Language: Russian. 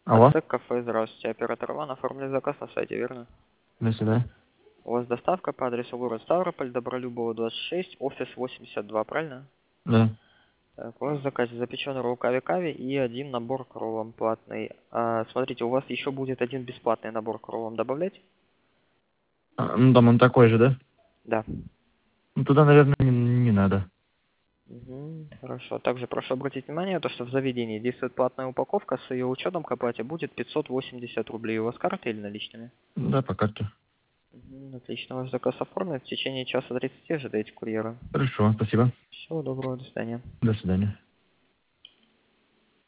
Алло. АЦ кафе, здравствуйте. Оператор Иван, оформили заказ на сайте, верно? До свидания. У вас доставка по адресу город Ставрополь, Добролюбова, 26, офис 82, правильно? Да. Так, у вас в заказе запеченный ролл кави-кави и один набор к роллам платный. Смотрите, у вас еще будет один бесплатный набор к роллам добавлять? Ну там он такой же, да? Да. Ну туда, наверное, не надо. Хорошо. Также прошу обратить внимание, то, что в заведении действует платная упаковка, с ее учетом к оплате будет 580 рублей. У вас карта или наличными? Да, по карте. Отлично, ваш заказ оформлен. В течение часа 30 ожидайте курьера. Хорошо, спасибо. Всего доброго, до свидания. До свидания.